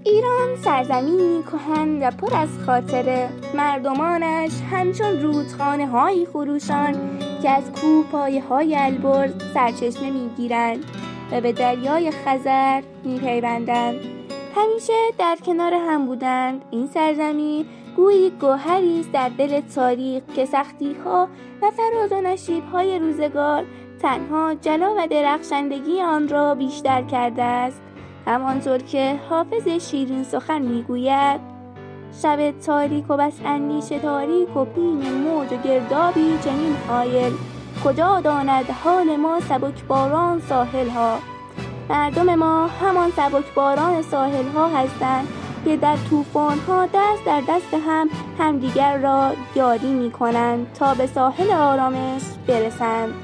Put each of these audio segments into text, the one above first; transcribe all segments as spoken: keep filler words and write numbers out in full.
ایران سرزمینی کهن و پر از خاطره. مردمانش همچون رودخانه هایی خروشان که از کوه پایه های البرز سرچشمه می گیرند و به دریای خزر می پیوندند. همیشه در کنار هم بودند. این سرزمین گویی گوهری است در دل تاریخ که سختی ها و فراز و نشیب های روزگار تنها جلا و درخشندگی آن را بیشتر کرده است. همانطور که حافظ شیرین سخن میگوید: شب تاریک و بس اندیشه تاریک و بیم موج و گردابی چنین حایل، کجا داند حال ما سبکباران ساحل ها. مردم ما همان سبکباران ساحل ها هستند که در طوفان ها دست در دست هم همدیگر را یاری می کنند تا به ساحل آرامش برسند.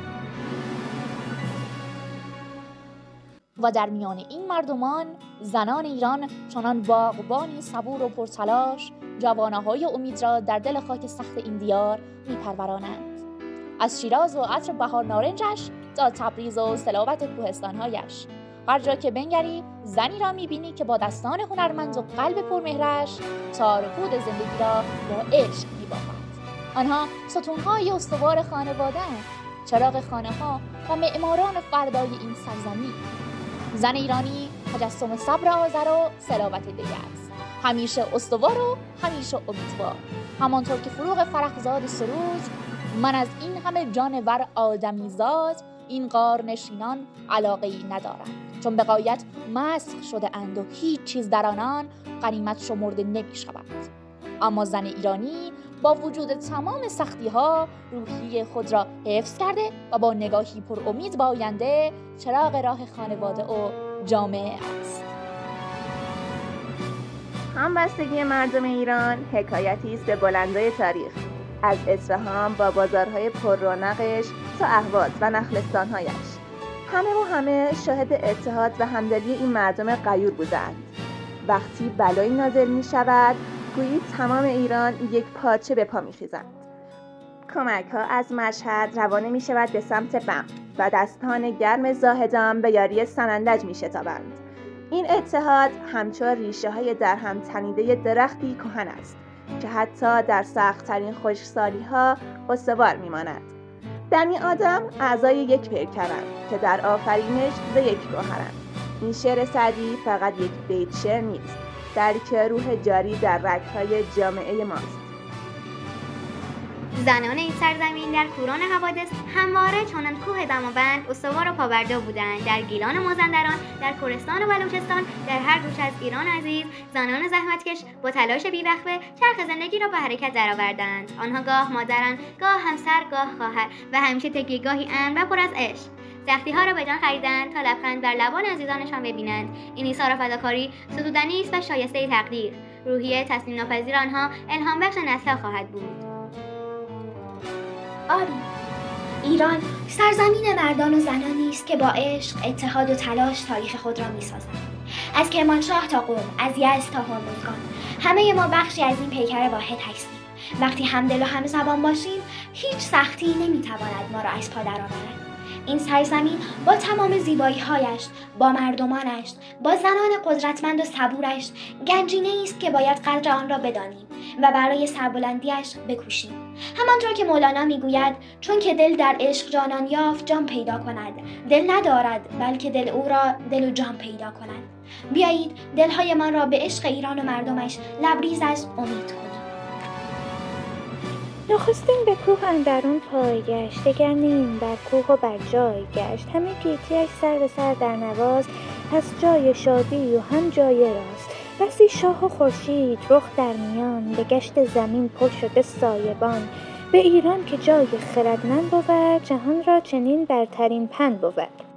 و در میان این مردمان زنان ایران چنان باغبانی صبور و پرتلاش جوانه‌های امید را در دل خاک سخت این دیار می‌پرورانند. از شیراز و عطر بهار نارنجش تا تبریز و صلابت کوهستان‌هایش، هر جا که بنگری زنی را می‌بینی که با دستان هنرمند و قلب پرمهرش تار و پود زندگی را با عشق می‌بافد. آنها ستون‌های استوار خانواده‌اند، چراغ خانه‌ها و معماران فردای این سرزمین. زن ایرانی تجسم صبر آذر و صلابت دیگر است، همیشه استوار و همیشه امیدوار. همانطور که فروغ فرخزاد سروج: من از این همه جانور آدمیزاد، این غار نشینان علاقه‌ای ندارند، چون به غایت مسخ شده اند و هیچ چیز در آنان غنیمت شمرده نمی شود. اما زن ایرانی با وجود تمام سختی ها روحی خود را حفظ کرده و با نگاهی پر امید به آینده چراغ راه خانواده و جامعه است. همبستگی مردم ایران حکایتی است به بلندای تاریخ، از اصفهان با بازارهای پر رونقش تا اهواز و نخلستانهایش. همه و همه شاهد اتحاد و همدلی این مردم غیور بودند. وقتی بلایی نازل می شود، گویی تمام ایران یک پارچه به پا می خیزند. کمک ها از مشهد روانه می شود به سمت بم و دستان گرم زاهدان به یاری سنندج می شتابند. این اتحاد همچون ریشه های در هم تنیده درختی کهن است که حتی در سخت‌ترین خشکسالی ها استوار می ماند. بنی آدم اعضای یک پیکرند که در آفرینش ز یک گوهرند. این شعر سعدی فقط یک بیت شعر نیست، بلکه روح جاری در رگ‌های جامعه ماست. زنان این سرزمین در کوران حوادث همواره چنان کوه دماوند استوار و پابرجا بودند. در گیلان و مازندران، در کردستان و بلوچستان، در هر گوشه از ایران عزیز، زنان زحمتکش با تلاش بی‌وقفه چرخ زندگی را به حرکت درآوردند. آنها گاه مادرند، گاه همسر، گاه خواهر و همیشه تکیه‌گاهی امن و پر از عشق. سختی ها را به جان خریدند تا لبخند بر لبان عزیزانشان ببینند. این ایثار و فداکاری ستودنی است و شایسته تقدیر. روحیه تسلیم ناپذیر آنها الهام بخش نسل‌ها خواهد بود. آری، ایران سرزمین مردان و زنانی است که با عشق، اتحاد و تلاش تاریخ خود را می‌سازند. از کرمانشاه تا قم، از یزد تا هرمزگان، همه ما بخشی از این پیکر واحد هستیم. وقتی همدل و همزبان باشیم، هیچ سختی نمی‌تواند ما را از پا درآورد. این سرزمین با تمام زیبایی‌هایش، با مردمانش، با زنان قدرتمند و صبورش، گنجینه‌ای است که باید قدر آن را بدانیم و برای سربلندی‌اش بکوشیم. همانطور که مولانا میگوید: چون که دل در عشق جانان یافت، جان پیدا کند. دل ندارد بلکه دل او را دل و جان پیدا کند. بیایید دلهای من را به عشق ایران و مردمش لبریز از امید کنیم. نخستین به کوه اندرون پای گشت، دگر نیم بر کوه و بر جای گشت. همه گیتیش سر به سر در نواز، پس جای شادی و هم جای راست. بسی شاه و خورشید رخ در میان، به گشت زمین پر شده سایبان. به ایران که جای خردمند بود، جهان را چنین برترین پند بود.